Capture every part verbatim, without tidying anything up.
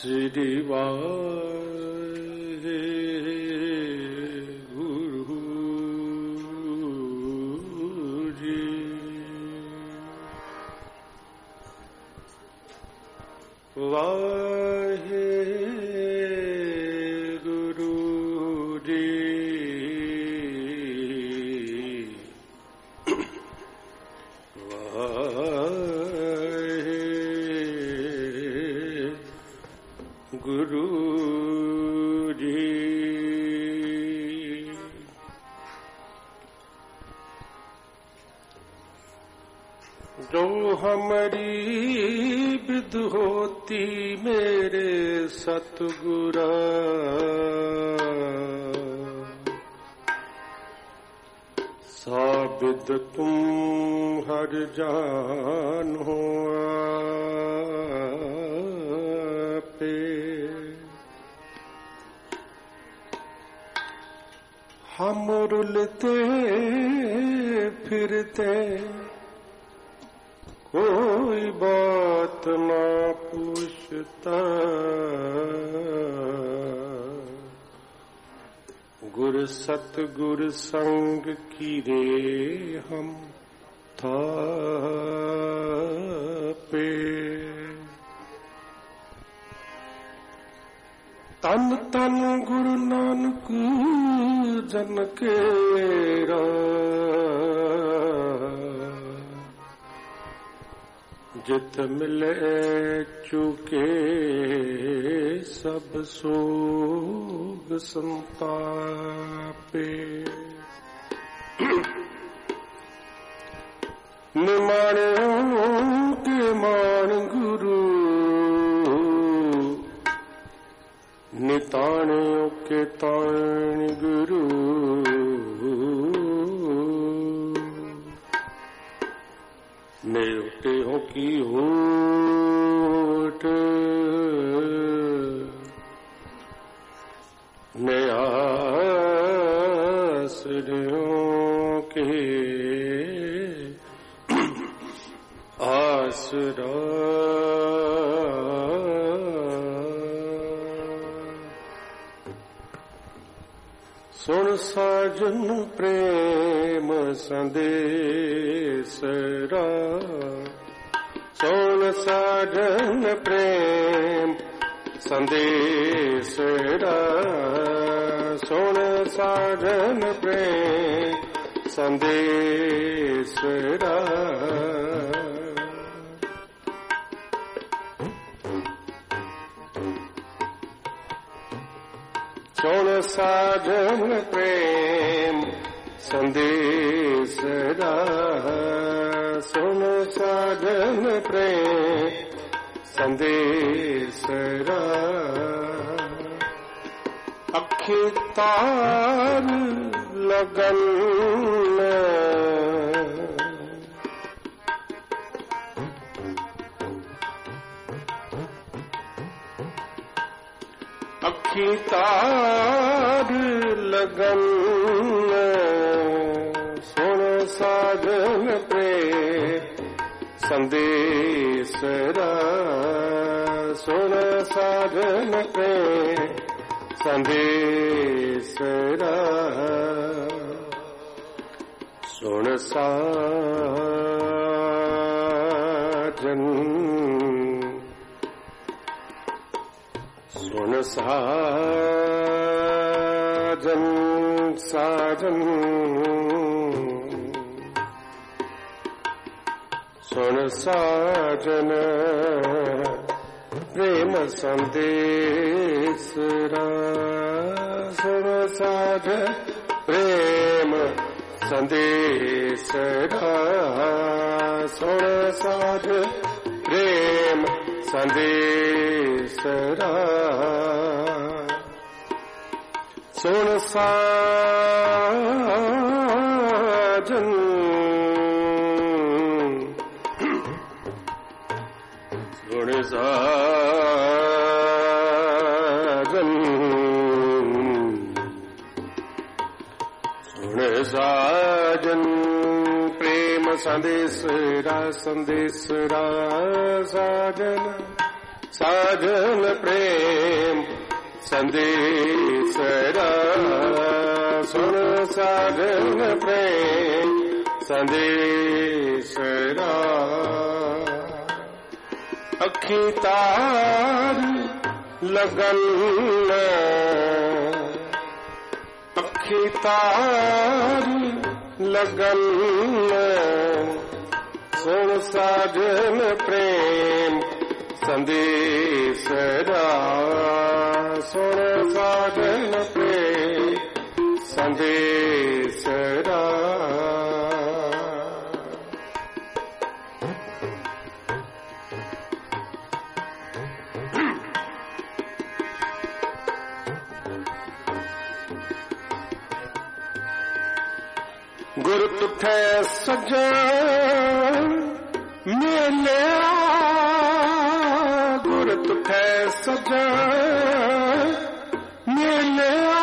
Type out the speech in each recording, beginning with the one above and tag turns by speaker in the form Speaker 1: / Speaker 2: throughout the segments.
Speaker 1: श्री वाहे गुरु जी। वाहे गुरु जी। गुरु जी। जो हमारी विध होती मेरे सतगुरा, साबिद तुम हर जान हो आपे। हम रुलते फिरते कोई बात ना पूछता, गुर सतगुर संग की रे हम थापे। तन तन गुरु नानक जन केरा, जित मिले चुके सब सोग संतापे। निमाणों के मान गुरु, निताणों के ताण गुरु। नेवटेहों की होठ, नयासरियों के आसरा। सुन साजन प्रेम संदेसरा, सुन साजन प्रेम संदेसरा, सुन साजन प्रेम संदेसरा। सुन साजन प्रेम संदेसरा, सुन साजन प्रेम संदेसरा। अखी तार लगन अखी तार लगन, सुन साजन प्रेम संदेसरा, सुन साजन प्रेम संदेसरा। सुन साजन, सुन साजन साजन, सुन साजन प्रेम संदेसरा, सुन साजन प्रेम संदेसरा, सुन साजन प्रेम संदेसरा। सुन साजन, सुन साजन, सुन साजन प्रेम संदेसरा, संदेसरा साजन, साजन प्रेम संदेशरा सुन साजन प्रेम संदेशरा अखी तार लगन अखी तार लगन सुन साजन प्रेम संदेशरा सुन साजन प्रेम संदेशरा गुर तुठे सजन मिलिया गुर तुठे सजन मिलिया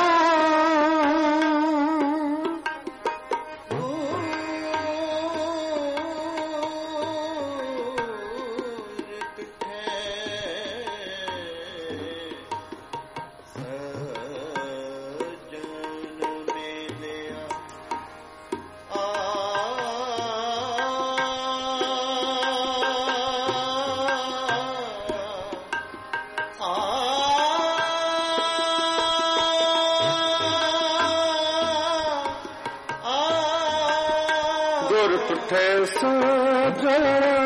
Speaker 1: गुर तुठे सजन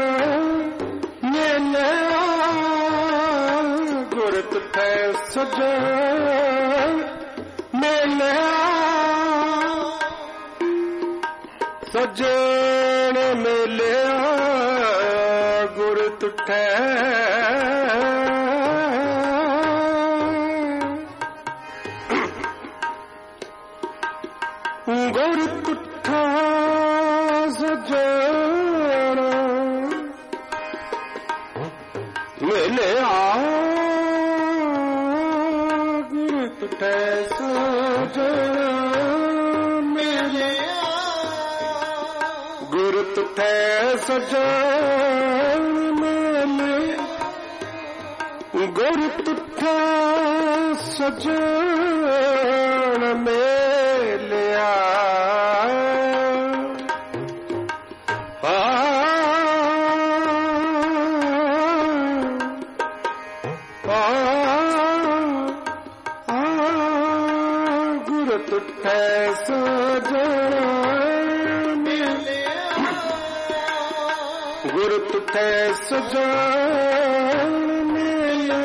Speaker 1: मिलिया गुर तुठे सजन मिलिया सजन मिलिया गुर तुठे गुर तुठा सजन मिलिया गुर तुठे सजन मिलिया गुर तुठे सजन मिलिया गुर तुठे सजन मिलिया गुर तुठे सजन मिलिया गुर तुठे सजन मिलिया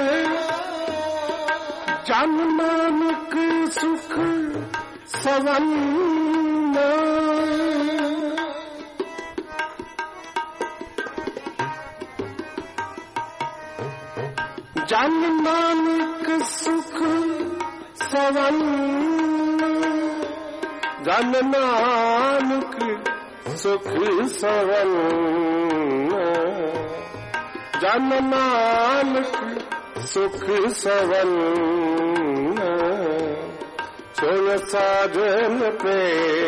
Speaker 1: जन नानक सुख सवन जन नानक सुख सवन जन नानक सुख सवन जन नानक सुख सवन सुन साजन पे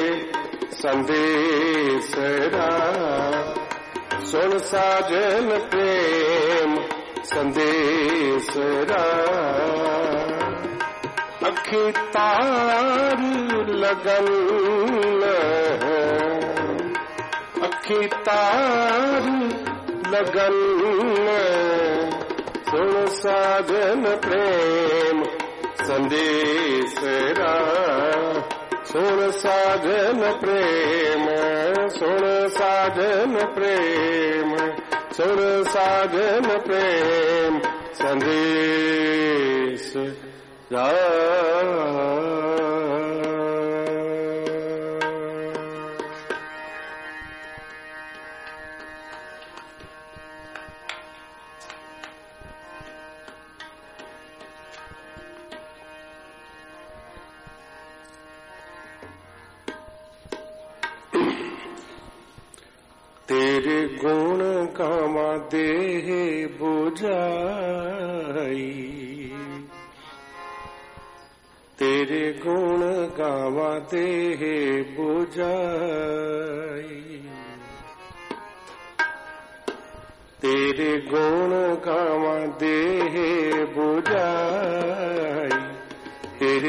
Speaker 1: संदेशरा सुन साजन प्रेम संदेशरा अखी तार लगन अखी तार लगन सुन साजन प्रेम संदेशरा सुन साजन प्रेम सुन साजन प्रेम सुन साजन प्रेम संदेश रा तेरे गुण गावा देह बुझाई तेरे गुण गावा देह बुझाई तेरे गुण गावा देह बुझाई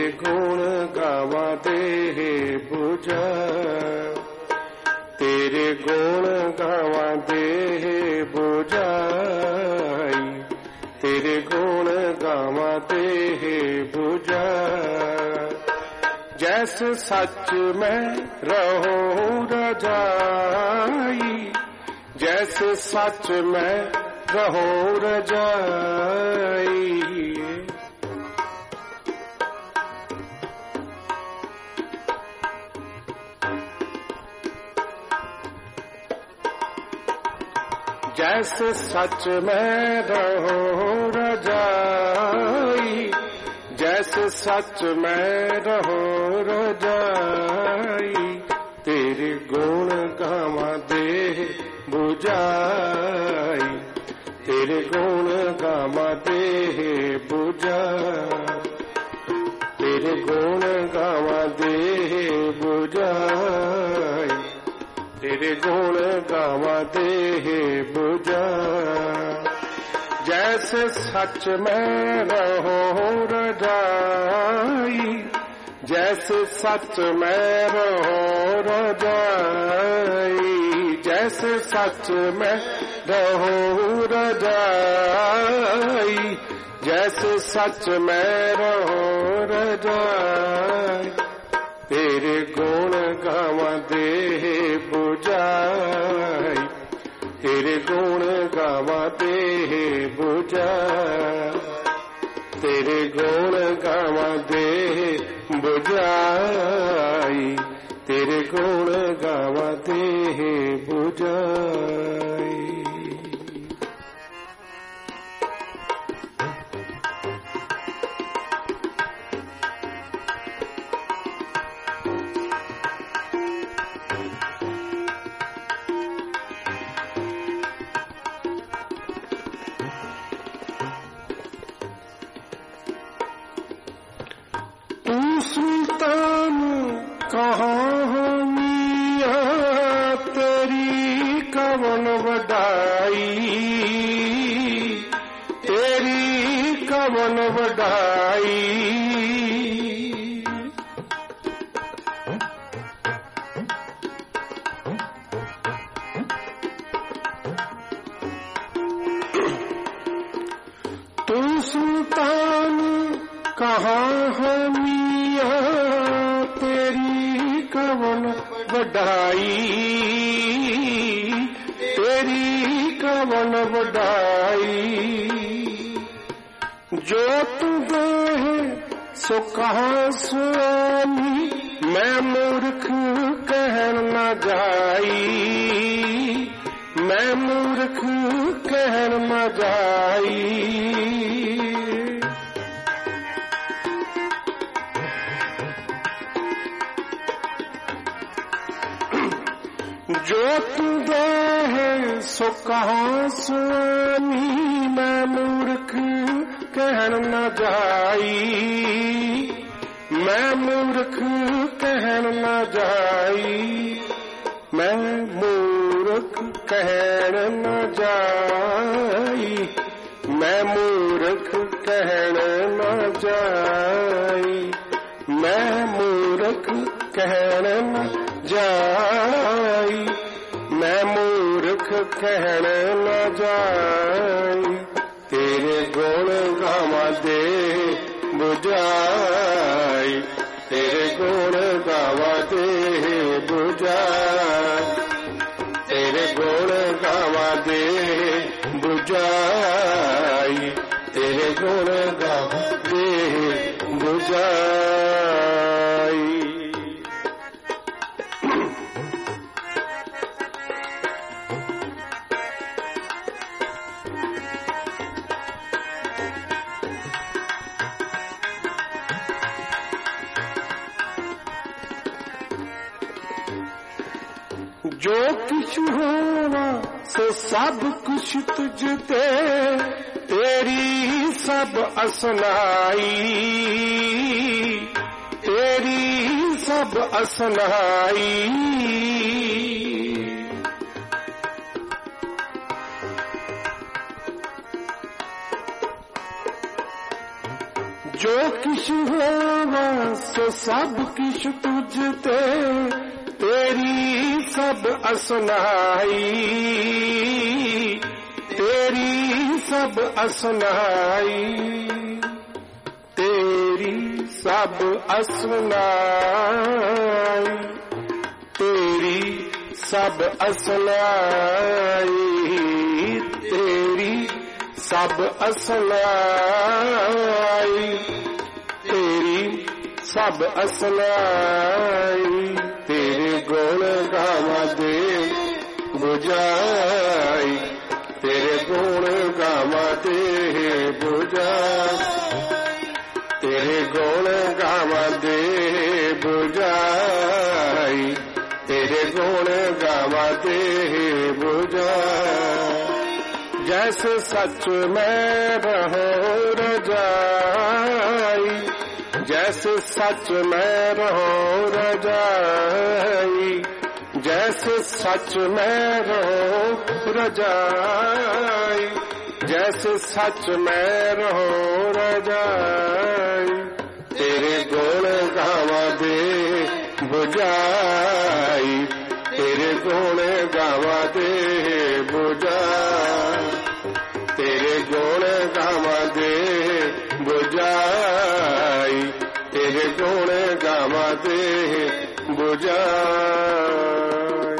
Speaker 1: गुण गावा देह बुझाई, तेरे गुण गावा देह बुझाई, तेरे गुण गावा देह बुझाई। जैसे सच में रहो रजाई, जैसे सच में रहो रजाई। जैसे सच में रहो रजाई, जैसे सच में रहो रजाई। तेरे गुण गावा देह बुझाई, तेरे गुण गावा देह बुझाई, तेरे गुण गावा देह बुझाई, तेरे गुण गावा देह बुझाई। जैसे सच में रहो रजाई, जैसे सच में रहो रजाई, जैसे सच में रहो रजाई, जैसे सच में रहो रजाई। तेरे गुण गावा देह बुझाई, तेरे गुण गावा देह बुझाई, तेरे गुण गावा देह बुझाई, तेरे गुण गावा देह बुझाई। सुल्तान कहाँ हो मियां, तेरी कवन वडाई, तेरी कवन वडाई। तू सुल्तान कहाँ हो मियां, तेरी कवन वडाई, तेरी कवन वडाई। जो तू है सो कहाँ स्वामी, मैं मूर्ख कहन न जाई, मैं मूर्ख कहन न जाई। जो तू है सो कहाँ स्वामी, मैं मूर्ख कहन न जाई, मैं मूर्ख कहन न जाई, मैं मूर्ख कहन न जाई, मैं मूर्ख कहन न जाई, मैं मूर्ख कहन न जाई, मैं मूर्ख कहन न जाई। तेरे गुण गावा देह बुझाई, तेरे गुण गावा देह बुझाई, तेरे गुण गावा देह बुझाई, तेरे गुण गावा देह बुझाई। जो कुछ होवा सो सब कुछ तुझ ते, तेरी सब असनाई, तेरी सब असनाई। जो किश होवा सो सब किश तुझते, तेरी सब असनाई, तेरी सब असनाई, तेरी सब असनाई, तेरी सब असनाई, तेरी सब असनाई, तेरी सब असनाई, तेरे गुण गावा दे बुझाई, तेरे गुण गावा दे बुझाई, तेरे गुण गावा दे बुझाई, तेरे गुण गावा दे बुझाई। जैसे सच में रहो रजाई, जैसे सच में रहो रजाई, जैसे सच में रहो रजाई, जैसे सच में रहो रजाई, तेरे गुण गावा दे बुझाई, तेरे गुण गावा दे बुझाई, तेरे गुण गावा दे बुझाई, तेरे गुण गावा दे बुझाई।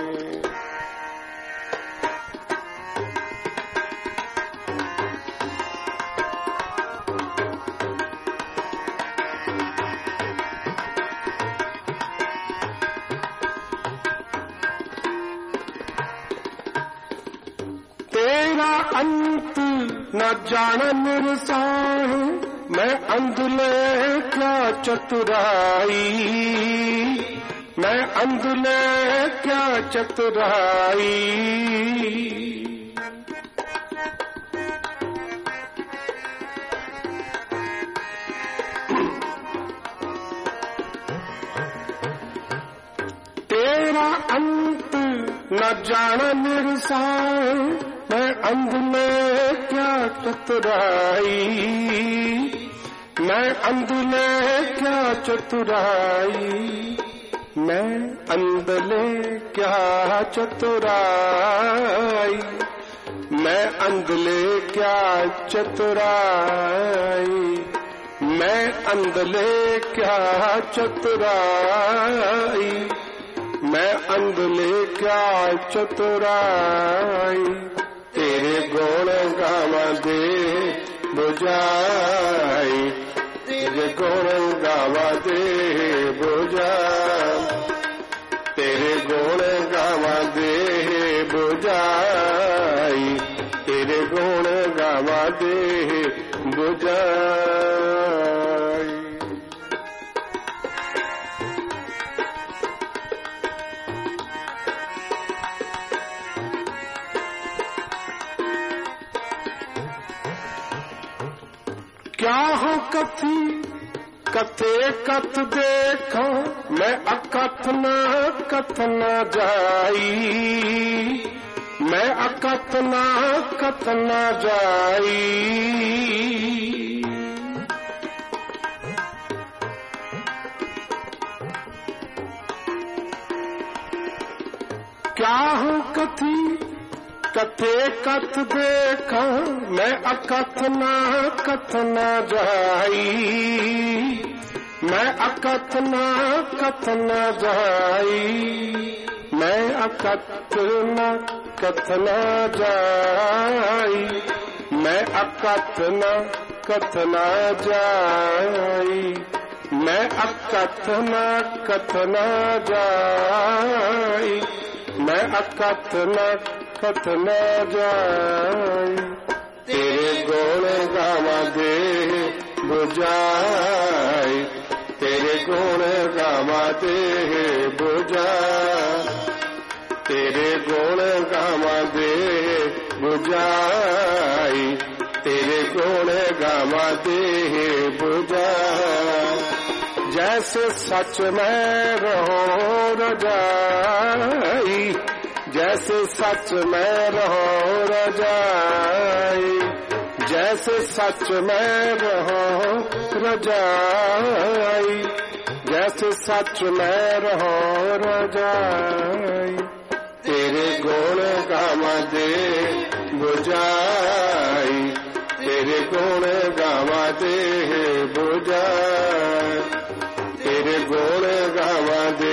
Speaker 1: तेरा अंत न जानन रसाह, मैं अंधले क्या चतुराई, मैं अंधले क्या चतुराई, तेरा अंत न जानन रसाह, मैं अंधले क्या चतुराई, मैं अंधले क्या चतुराई, मैं अंधले क्या चतुराई, मैं अंधले क्या चतुराई, मैं अंधले क्या चतुराई, मैं अंधले क्या चतुराई, तेरे गुण गावा दे बुझाई, तेरे गुण गावा दे बुझाई, तेरे गुण गावा दे बुझाई, तेरे गुण गावा दे बुझाई। क्या हो कथी कथे कथ देखो, मैं अकथ न कथ न जाई, मैं अकथ न कथ न जाई, क्या हो कथी कथे कथ देखा, मैं अकथ न कथ न जाई, मैं अकथ न कथ न जाई, मैं अकथ न कथ न जाई, मैं अकथ न कथ न जाई, मैं अकथ न कथ न जाई, मैं अकथ न कथ न जाई, तेरे गुण गावा दे बुझाई, तेरे गुण गावा दे बुझाई, तेरे गुण गावा दे बुझाई, तेरे गुण गावा दे बुझाई। जैसे सच में रहो रजाई, जैसे सच में रहो रजाई, जैसे सच में रहो रजाई, जैसे सच में रहो रजाई। तेरे गुण गावा दे बुझाई, तेरे गुण गावा दे बुझाई, तेरे गुण गावा दे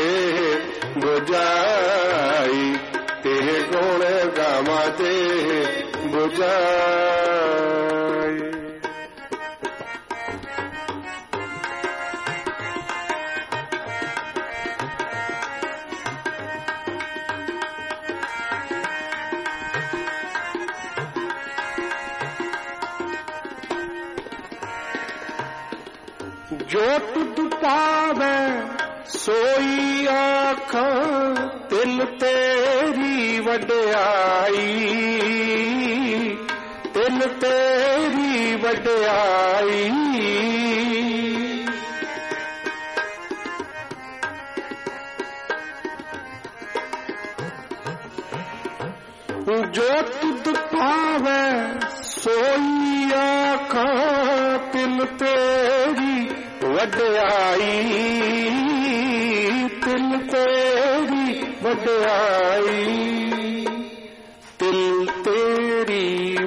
Speaker 1: बुझाई, तेरे गुण गावा दे बुझाई। जो तुद पावे सोई आखां, तिल तेरी वड्याई, तिल तेरी वड्याई। जो तुद पावे सोई आखां, तिल तेरी वड्याई, तिल तेरी वड्याई, तिल तेरी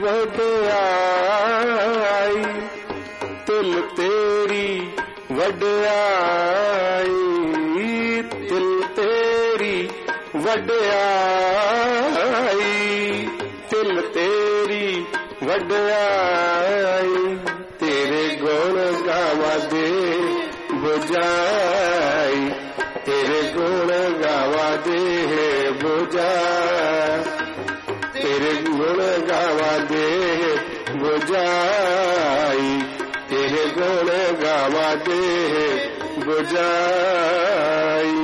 Speaker 1: वड्याई, तिल तेरी वड्याई, तिल तेरी वड्याई, तिल तेरी वड्याई। तेरे गुण गावा दे बुझाई, तेरे गुण गावा दे बुझाई, तेरे गुण गावा दे बुझाई, तेरे गुण गावा दे बुझाई।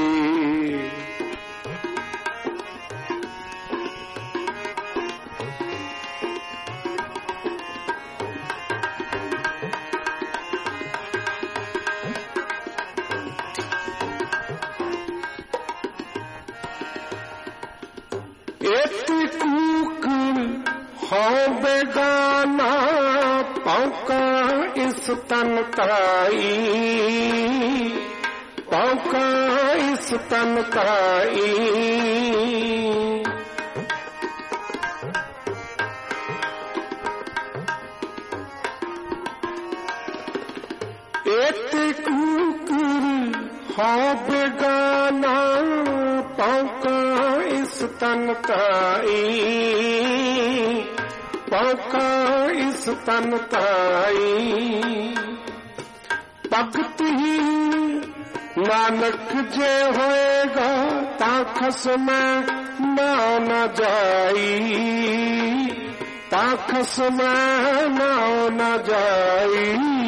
Speaker 1: एक कूकड़ हो बेगाना, पौका इस तन ताई, पौका इस तन ताई। एक कूकड़ हो बेगाना, पौका इस तन ताई, पौका इस तन ताई। भगत ही नानक जे होएगा, ता खसम ना न जाई, ता खसम ना न जाई।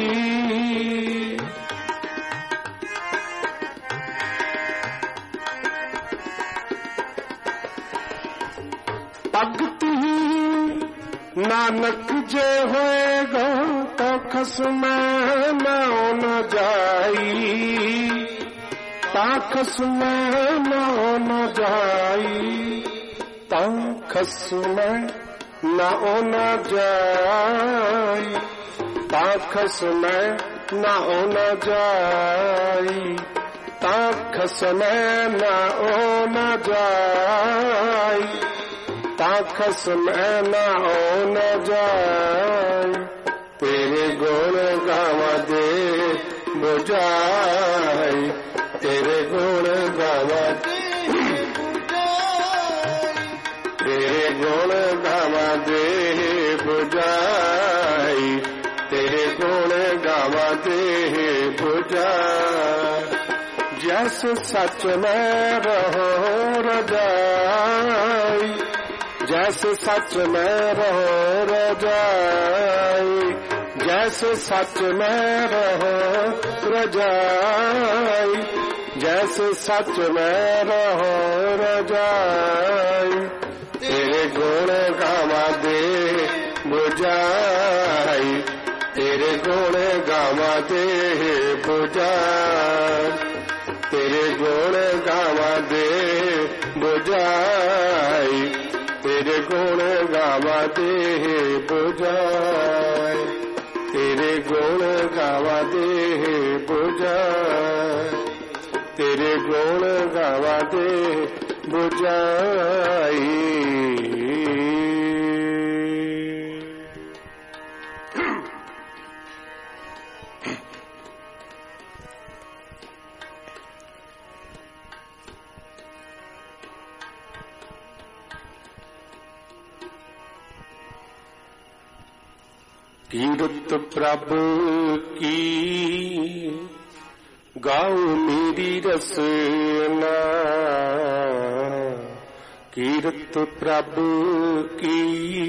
Speaker 1: भगत ही नानक जे होएगा, तो खसम ना न जाई, ता खसम ना न जाई, ता खसम ना न जाई, ता खसम ना न जाई, ता खसम ना न जाई, ता खसम ना न जाई। तेरे गुण गावा दे बुझाई, तेरे गुण गावा दे बुझाई, तेरे गुण गावा दे बुझाई, तेरे गुण गावा दे बुझाई। जैसे सच में रहो रजाई, जैसे सच में रहो रजाई, जैसे सच में रहो रजाई, जैसे सच में रहो रजाई। तेरे गुण गावा दे बुझाई, तेरे गुण गावा दे बुझाई, तेरे गुण गावा दे बुझाई, तेरे गुण गावा दे बुझाई, तेरे गुण गावा दे बुझाई, तेरे गुण गावा दे बुझाई। कीरत प्रभु की गाओ मेरी रसना, कीरत प्रभु की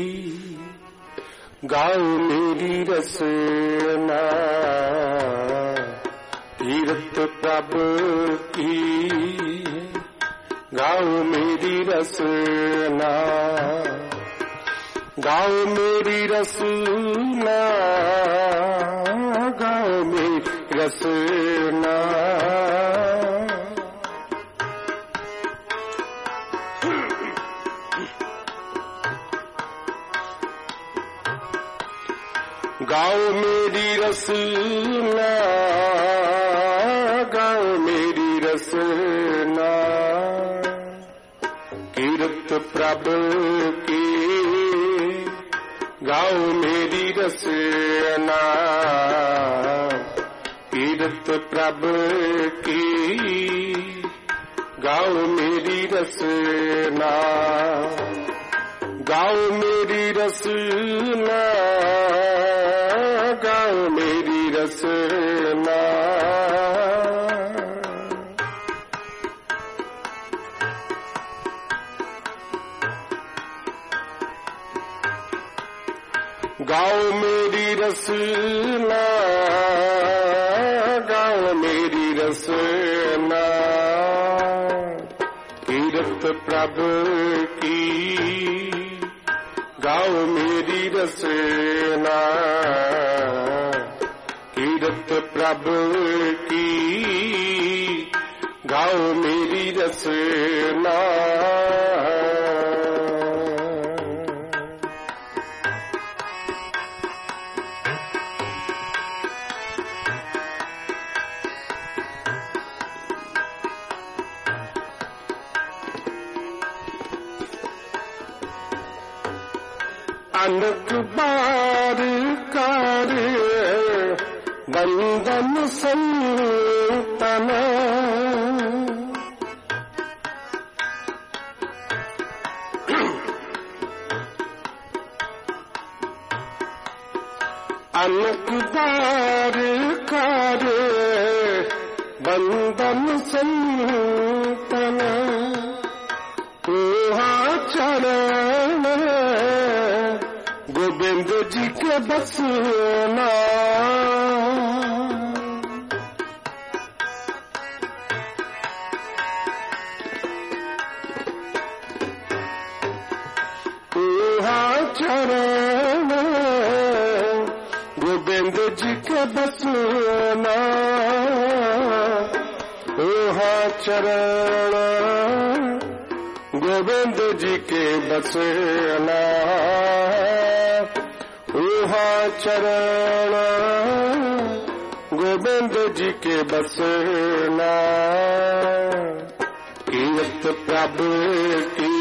Speaker 1: गाओ मेरी रसना, कीरत प्रभु की गाओ मेरी रसना, गाओ मेरी रसना, गाओ मेरी रसना। गाओ मेरी रसना, गाओ मेरी रसना, कीरत प्रभु की गाओ मेरी रसना, कीरत प्रभु की गाओ मेरी रसना, गाओ मेरी रसना, गाओ मेरी रसना। गाओ मेरी रसना, गाओ मेरी रसना, कीरत प्रभु की गाओ मेरी रसना, कीरत प्रभु की गाओ मेरी रसना। अनक बार कर बंदन संतन, अनक बार कर बंदन संतन, तुहा चरण गोविंद जी के बसना, तुहा चरण गोविंद जी के बसना, तुहा चरण गोविंद जी के बसना, तुहा चरण गोविंद जी के बसना, कीरत प्रभु की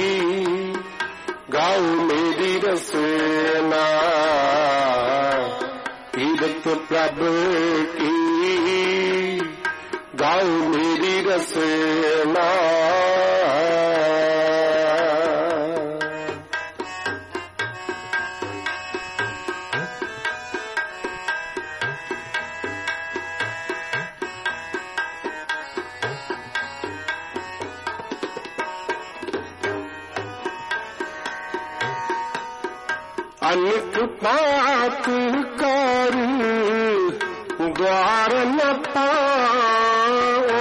Speaker 1: गाओ मेरी रसना, कीरत प्रभु की गाओ मेरी रसना। अनेक पात कर द्वार न पाओ,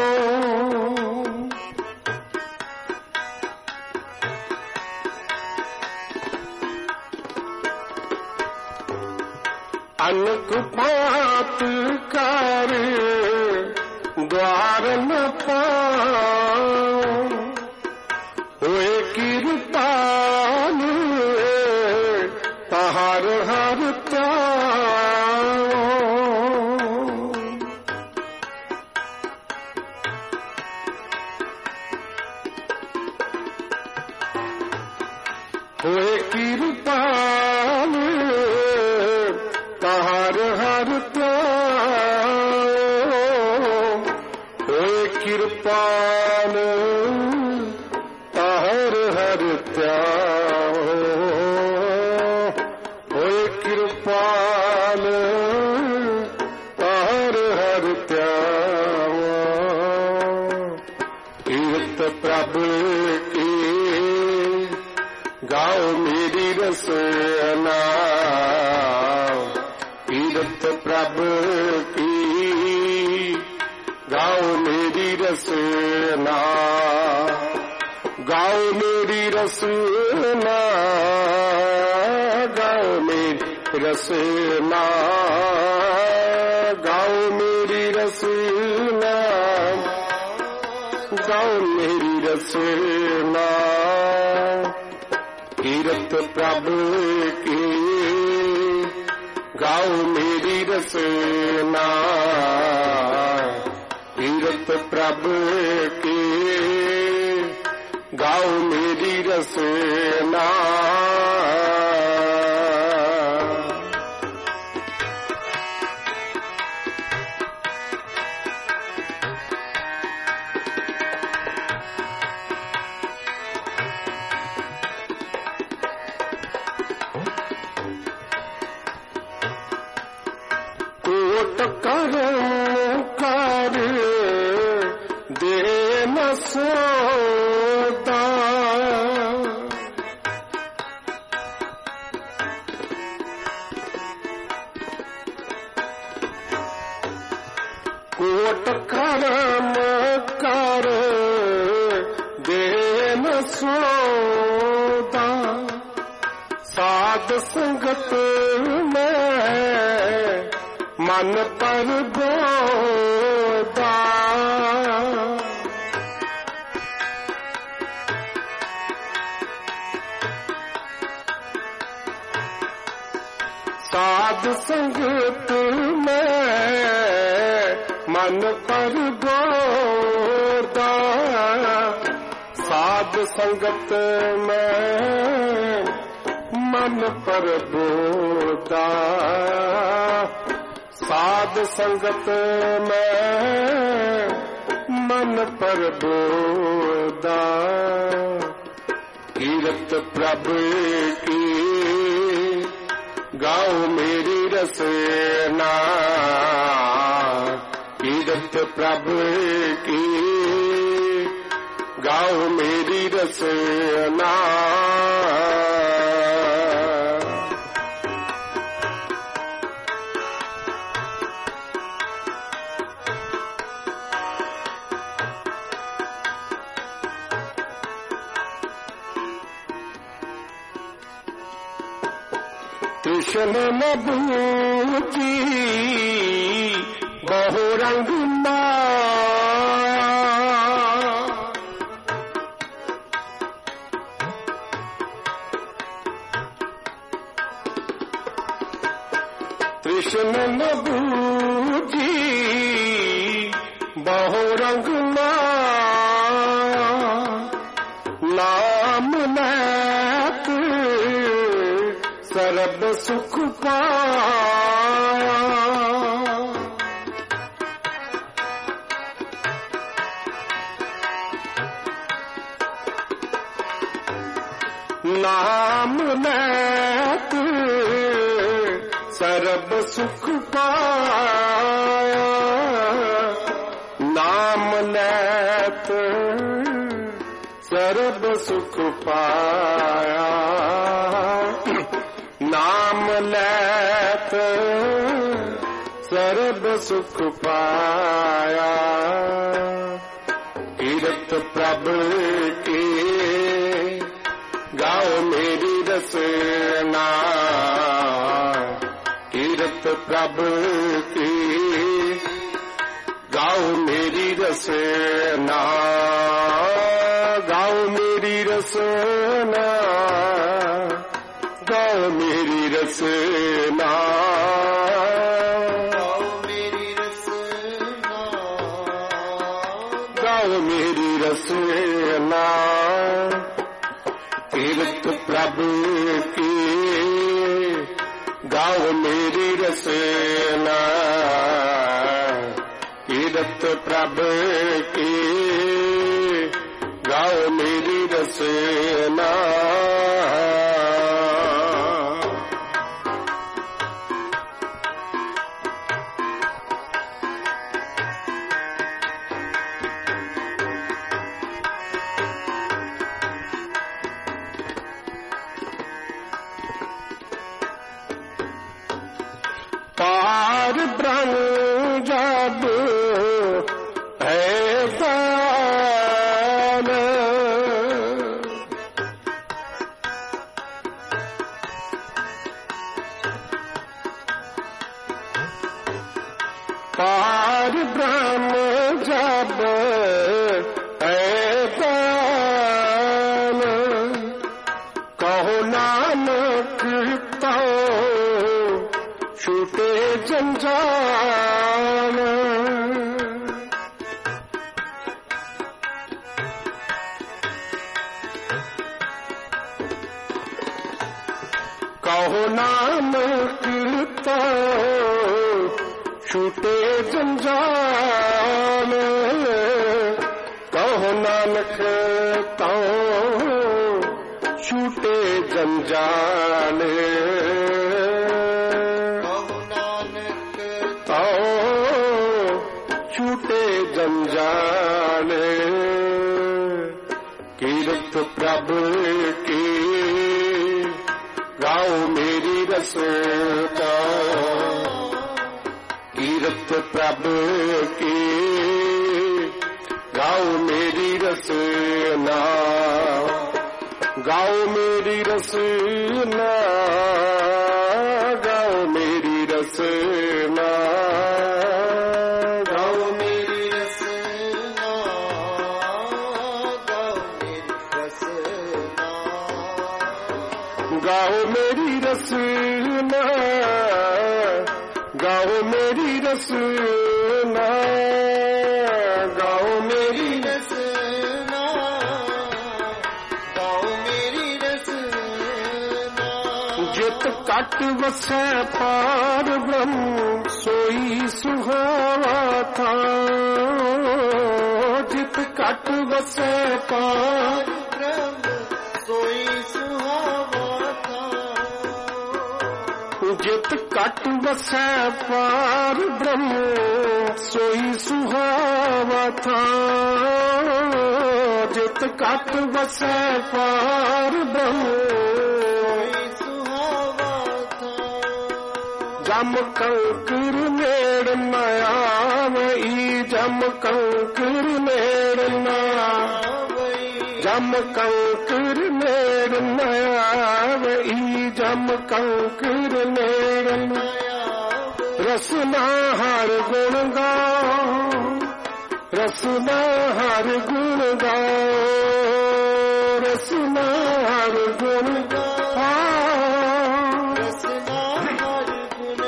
Speaker 1: अनेक पात कर द्वार न पाओ, हुए कृपाल हर हर ताओ, होए कृपाल ताहर हर त्याग, होए कृपाल ताहर हर त्याग, होए कृपाल ताहर हर त्याग। कीर्त प्रभु की गाओ मेरी रसना, कीर्त प्रभु की गाओ मेरी रसना, गाओ मेरी रसना, गाओ मेरी रसना, गाओ मेरी रसना, गाओ मेरी रसना। कीर्त प्रभु की गाओ मेरी रसना, कीर्त प्रभु की गाओ मेरी रसना। कोट करम कर दे न सोता, कोट करम कर दे न सोता, साध संगत में मन पर बोदा, साध संगत में मन पर बोदा, साध संगत में मन पर बोदा, साध संगत में मन पर बोदा। कीर्त प्रभु की गाओ मेरी रसना, कीर्त प्रभु की गाओ मेरी रसना। कृष्ण न बूझी बहुरंग माया, कृष्ण न बूझी बहुरंग माया, नाम नैत सर्ब सुख पाया, नाम नैत सर्ब सुख पाया, नाम नैत सर्ब सुख पाया, नाम लैत सर्ब सुख पाया। कीर्त प्रभु की गाओ मेरी रसना, कीर्त प्रभु की गाओ मेरी रसना, गाओ मेरी रसना, गाओ मेरी रसना, गाओ मेरी रसना, गाओ मेरी रसना। कीरत प्रभु की गाओ मेरी रसना, कीरत प्रभु की गाओ मेरी रसना। पार ब्रह्म जब है दान, पार ब्रह्म जब है दान, कहो नानक तो छूटे जंजाल। कहो नानक तो छूटे जंजाल, कहो नानक तो छूटे जंजाल। छूटे जंजाल, कीरत प्रभु की गाओ मेरी रसना, कीरत प्रभु की गाओ मेरी रसना, गाओ मेरी रसना, गाओ मेरी रसना, गाओ मेरी रसना, गाओ मेरी रसना, गाओ मेरी रसना, गाओ मेरी रसना। जित कट वसै पार ब्रह्म सोई सुहावा था, जित कट वसै पार ब्रह्म सोई सुहावा, जित कट वसै पार ब्रह्म सोई सुहावा था, जित कट वसै पार ब्रह्म सोई सुहावा था। जम कंकर नेड़ न आवई, जम कंकर नेड़ न आवई, जम कंकर नेड़ न आवई, जम कंकर नेड़ न रसना हर गुण गाओ, रसना हर गुण गाओ, रसना हर गुण गाओ, रसना हर गुण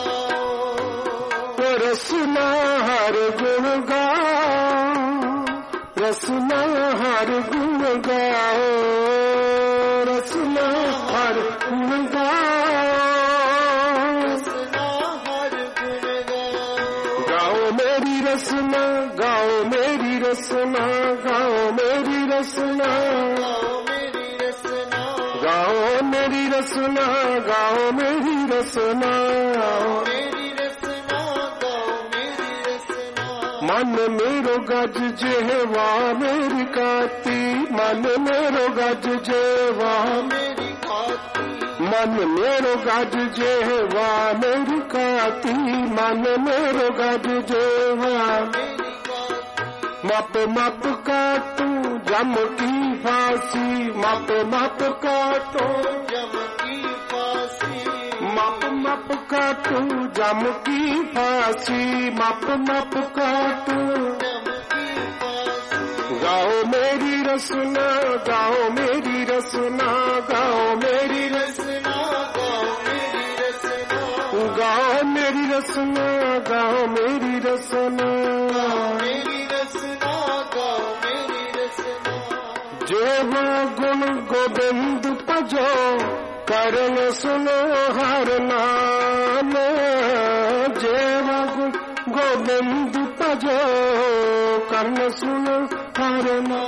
Speaker 1: गाओ, रसना हर गुण गाओ, रसना हर गुण गाओ, रसना हर गुण गाओ, रसना हर गुण गाओ। गाओ मेरी रसना, गाओ मेरी रसना, गाओ मेरी रसना, गाओ मेरी रसना, गाओ मेरी रसना, गाओ मेरी रसना, गाओ मेरी रसना, गाओ मेरी रसना। मन मेरो गज जेवा मेरी काती, मन मेरो गज जेवा मेरी काती, मन मेरो गज जेवा मेरी काती, मन मेरो गज जेवा मेरी काती। मप मप काटू जम की फांसी, मप मप काटो जम की फांसी, मप मप काटू जम की फांसी, मप मप काटू जम की फांसी। गाओ मेरी रसना, गाओ मेरी रसना, गाओ मेरी रसना, गाओ मेरी रसना, गाओ मेरी रसना, गाओ मेरी रसना, गाओ मेरी रसना, गाओ मेरी रसना। जेवा गुण गोविंद भजो करण सुनो हर नाम। जेवा गुण गोविंद भजो करण सुनो हर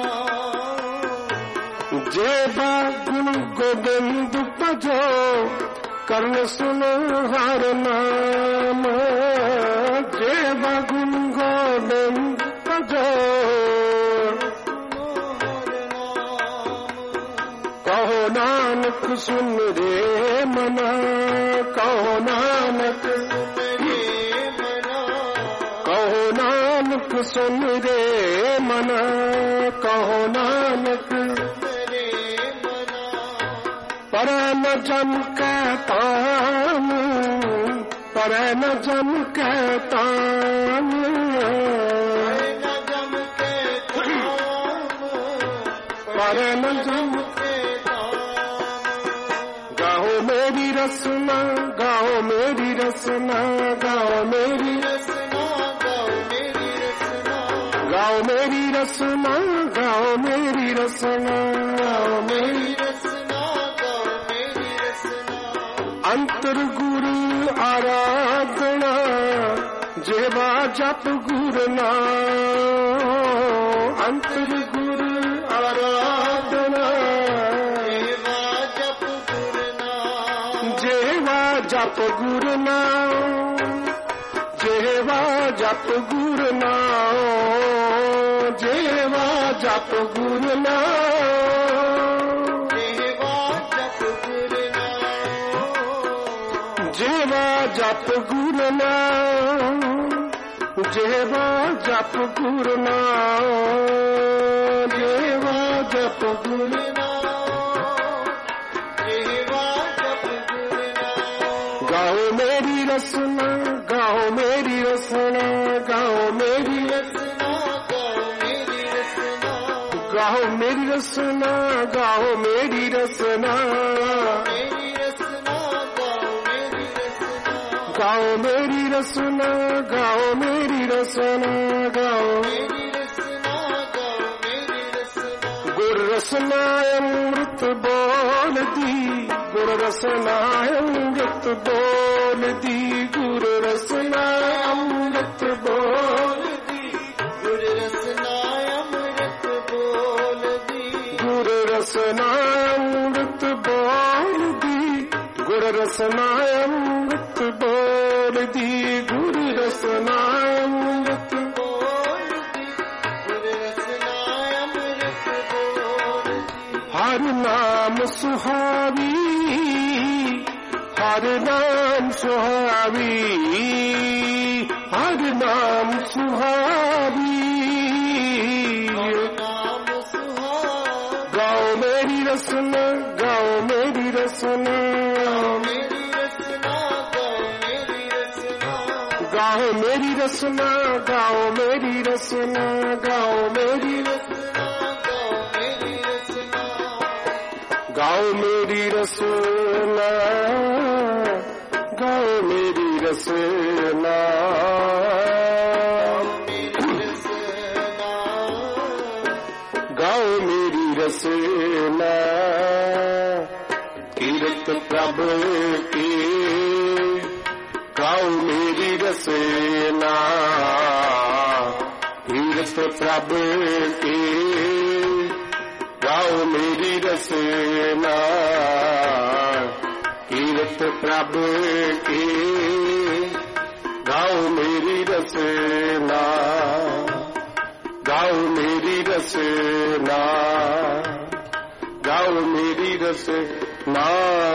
Speaker 1: नाम। जेवा गुण गोविंद भजो करण सुनो हर नाम। जेवा गुण गोविंद भजो कहो नानक सुन रे मना। कहो नानक कहो नानक सुन रे मना। कहो नानक पर न जम कहतान। पर न जम कहतान। पर न जम गाओ मेरी रसना। गाओ मेरी रसना। गाओ मेरी रसना। गाओ मेरी रसना। गाओ मेरी रसना। गाओ मेरी रसना। अंतर गुरु आराधना जेवा जप गुरु नाम। अंतर गुरु आराधना जेवा जप गुरु नाम। जेवा जप गुरु नाम। जेवा जप गुरु नाम। जेवा जप गुरु नाम। जेवा जप गुरु नाम। जेवा जप गुरु गाओ मेरी रसना। गाओ मेरी रसना। गाओ मेरी रसना। गाओ मेरी रसना। गाओ मेरी रसना। गाओ मेरी रसना। गाओ मेरी रसना। गाओ गुर रसना अमृत बोल दी। गुर रसना अमृत बोल दी। गुर रसना अमृत बोल दी। गुर रसना अमृत बोल दी। गुर रसना अमृत बोल दी। गुर रसना अमृत बोल दी। गुर रसना अमृत बोल दी। गुर रसना अमृत बोल दी। हर नाम सुहावी। हर नाम सुहावी। हर नाम सुहावी। गाओ मेरी रसना। गाओ मेरी रसना। गाओ मेरी रसना। गाओ मेरी रसना। गाओ मेरी रसना। गाओ मेरी रसना। गाओ मेरी रसना। गाओ मेरी रसना। कीरत प्रभ की गाओ मेरी रसना। कीरत प्रभ की गाओ मेरी रसना। कीरत प्रभ की गाओ मेरी रसना। गाओ मेरी रसना। गाओ मेरी रसना।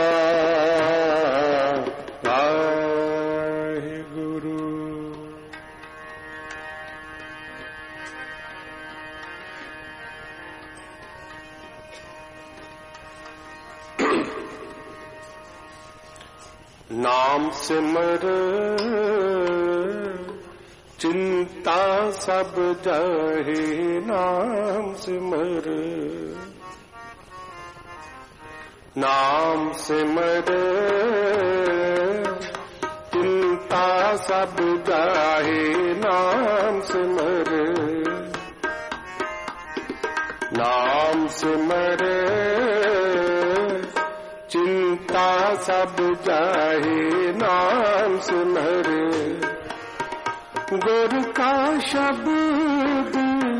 Speaker 1: वाहिगुरु। नाम सिमर चिंता सब जाहे। नाम सिमर। नाम सिमर चिंता सब जाहे। नाम सिमर। नाम सिमर चिंता सब जाहे, नाम सिमर गुरु का शब्द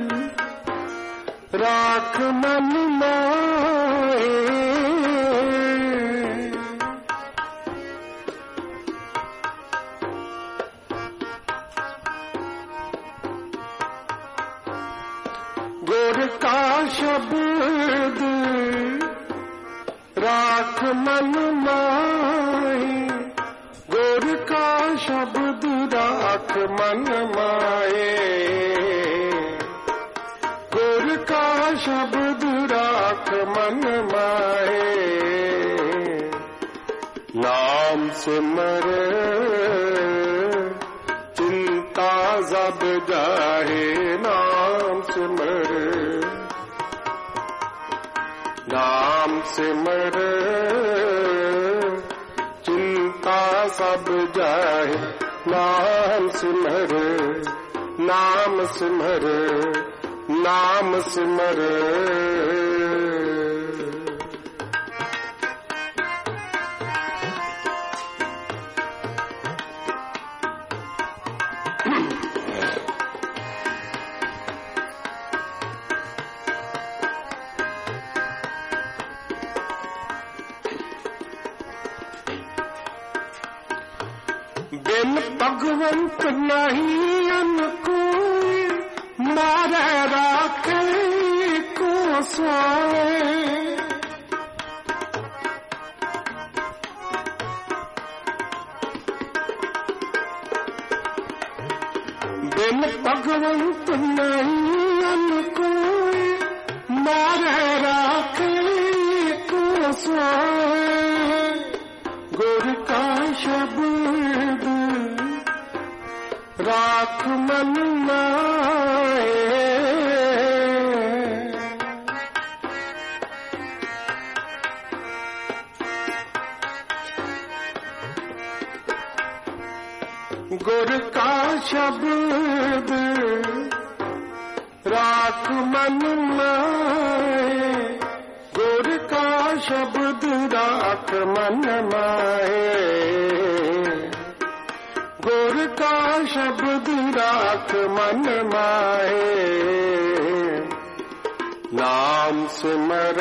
Speaker 1: राख मन माए। गुरु का शब्द राख मन माए, गुरु का शब्द राख मन माए, गुरु का शब्द राख मन माए। नाम सिमर चिंता जब जाहे, नाम सिमर नाम सिमर चिंता सब जाए, नाम सिमर नाम सिमर नाम सिमर। बिन भगवंत नहीं अनकोई, मारे राखे को सोए। बिन भगवंत नहीं अनकोई, मारे राखे को सोए। गुरु का शब्द राख मन माए, गुरु का शब्द राख मन माए, गुरु का शब्द राख मन माए, गुरु का शब्द राख मन माए। नाम सिमर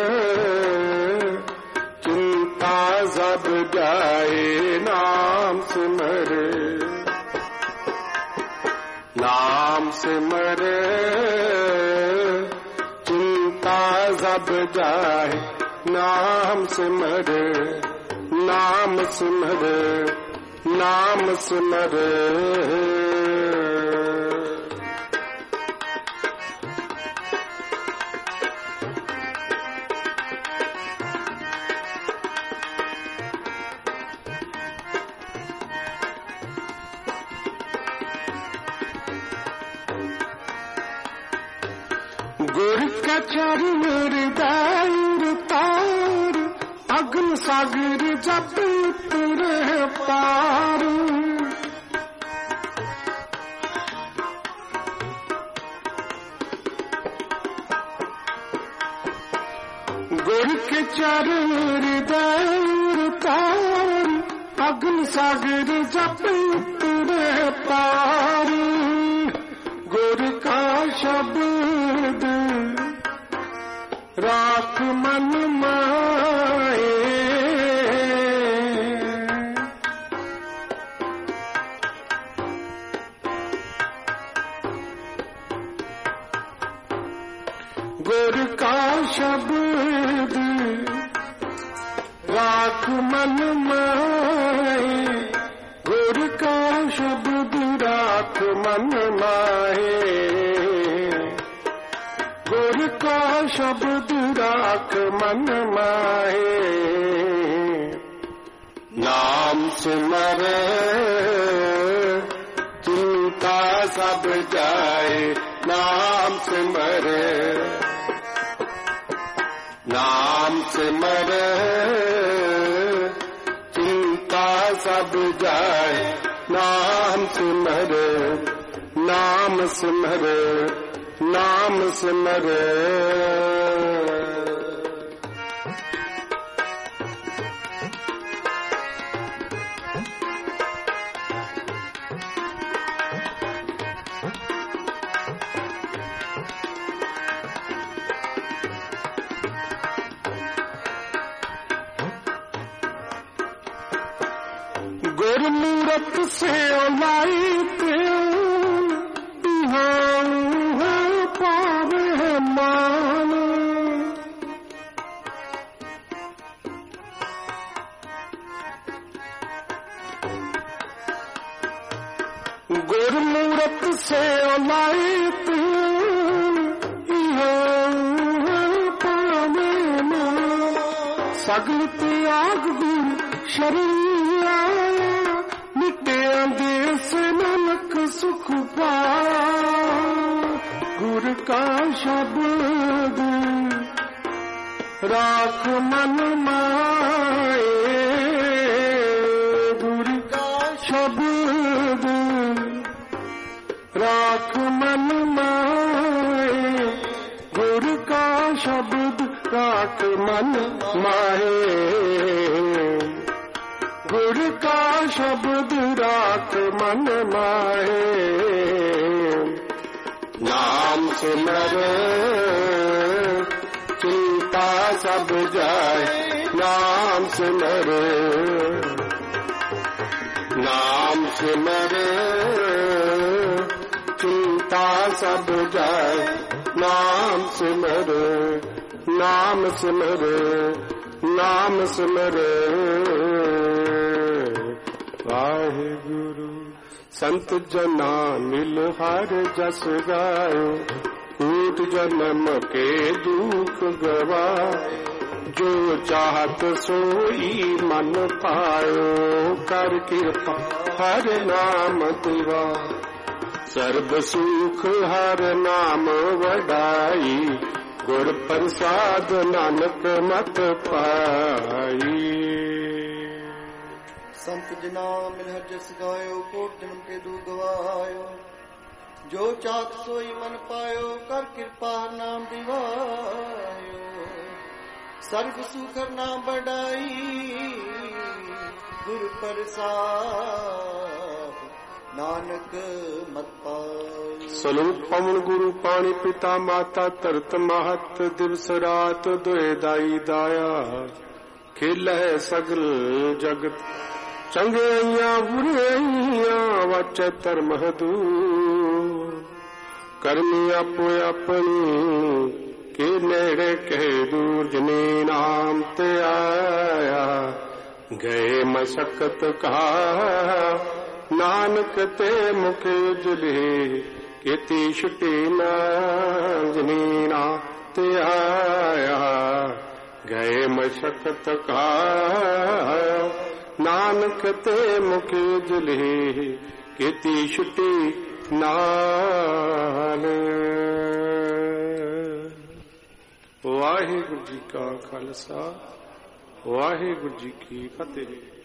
Speaker 1: चिंता जब जाए, नाम सिमर नाम सिमर चिंता जब जाए, नाम सिमर नाम सिमर नाम सिमर। गुरु का चरण हृदय तार, अग्न सागर जप तुरे पार। गुरु के चरण हृदय तार, अग्न सागर जप तुरे पार। गुरु का शब्द राख मन माए, गुरु का शब्द राख मन माए, गुरु का शब्द राख मन माए, गुरु का शब्द राख मन माए। नाम सिमर चिंता सब जाए, नाम सिमर नाम सिमर चिंता सब जाए, नाम सिमर नाम सिमर नाम सिमर गुरमूरत से लाइक पावे मान गुरमूरत से लाइक पावे मान सगल त्याग गुर शरीर मिटिया देश नानक सुख पाया गुर का शब्द राख मन माए गुर का शब्द राख मन माए गुर का शब्द राख मन माए गुर का शब्द राख मन माहे नाम सिमर चिंता सब जाए नाम सिमर नाम सिमर चिंता सब जाए नाम सिमर नाम सिमर नाम सिमर वाहिगुरु संत जना मिल हर जस गायो कूट जन्म के दुख गवाए जो चाहत सोई मन पायो कर कृपा हर नाम दिवा सर्व सुख हर नाम वडाई गुर प्रसाद नानक मत पाई
Speaker 2: संत जना मिल हर जस गायो कोट जन्म के दू गवायो जो चाहत सोई मन पायो कर कृपा नाम दिवायो सर्व सुख नाम बढ़ाई गुर प्रसाद नानक मत पाई
Speaker 1: सलोक पवन गुरु पानी पिता माता तरत महत दिवस रात दोए दाई दाया खेल है सगल जगत चंगेइया बुराइया वच धर्म दूर करनी आपो अपनी के नेड़े कह दूर जने नाम ते आया गए मशक्कत का नानक ते मुख उजले केती छुटी ना जने नाम ते आया गए मशक्कत का नानक ते मुख उजले केती छुटी नाल वाहिगुरु जी का खालसा वाहिगुरु जी की फतेह।